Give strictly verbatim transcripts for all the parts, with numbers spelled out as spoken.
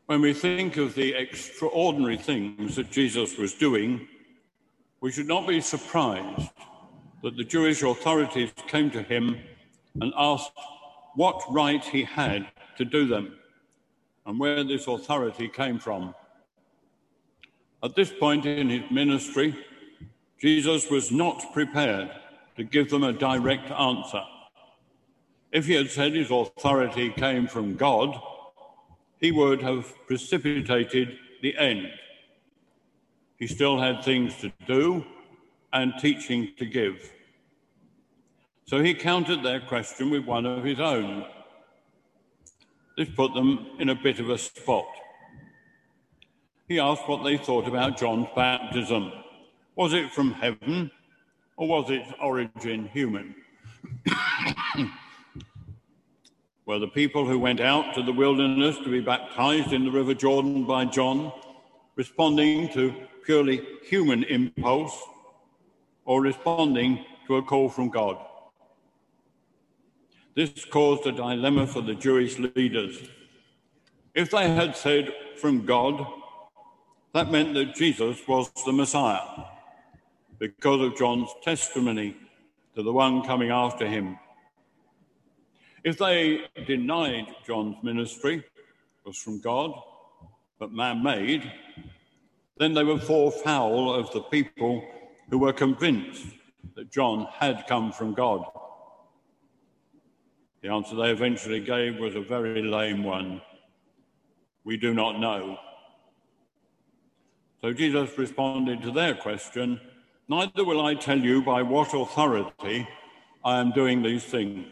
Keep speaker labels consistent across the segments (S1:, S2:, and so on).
S1: When we think of the extraordinary things that Jesus was doing, we should not be surprised that the Jewish authorities came to him and asked what right he had to do them and where this authority came from. At this point in his ministry, Jesus was not prepared to give them a direct answer. If he had said his authority came from God, he would have precipitated the end. He still had things to do and teaching to give. So he countered their question with one of his own. This put them in a bit of a spot. He asked what they thought about John's baptism. Was it from heaven, or was its origin human? Were the people who went out to the wilderness to be baptized in the River Jordan by John responding to purely human impulse or responding to a call from God? This caused a dilemma for the Jewish leaders. If they had said from God, that meant that Jesus was the Messiah because of John's testimony to the one coming after him. If they denied John's ministry was from God, but man-made, then they would fall foul of the people who were convinced that John had come from God. The answer they eventually gave was a very lame one. We do not know. So Jesus responded to their question, neither will I tell you by what authority I am doing these things.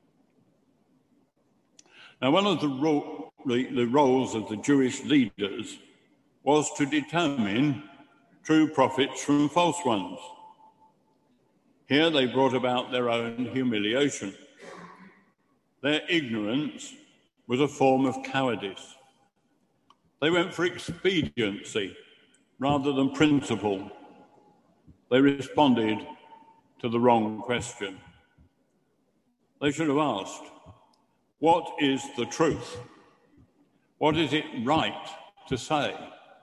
S1: Now, one of the, ro- the, the roles of the Jewish leaders was to determine true prophets from false ones. Here they brought about their own humiliation. Their ignorance was a form of cowardice. They went for expediency rather than principle. They responded to the wrong question. They should have asked, what is the truth? What is it right to say?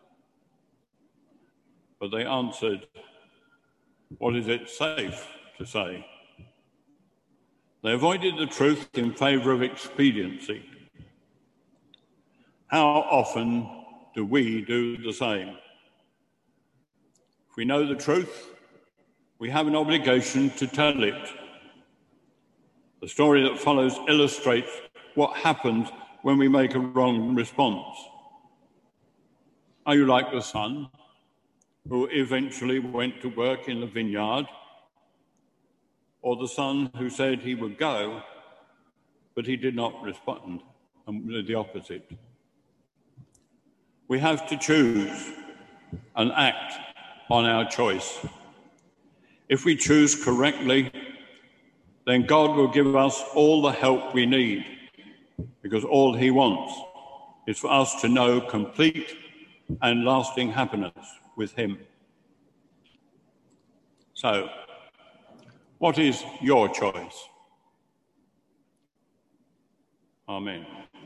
S1: But they answered, what is it safe to say? They avoided the truth in favour of expediency. How often do we do the same? If we know the truth, we have an obligation to tell it. The story that follows illustrates what happens when we make a wrong response. Are you like the son who eventually went to work in the vineyard, or the son who said he would go, but he did not respond, and the opposite? We have to choose and act on our choice. If we choose correctly, then God will give us all the help we need, because all he wants is for us to know complete and lasting happiness with him. So, what is your choice? Amen.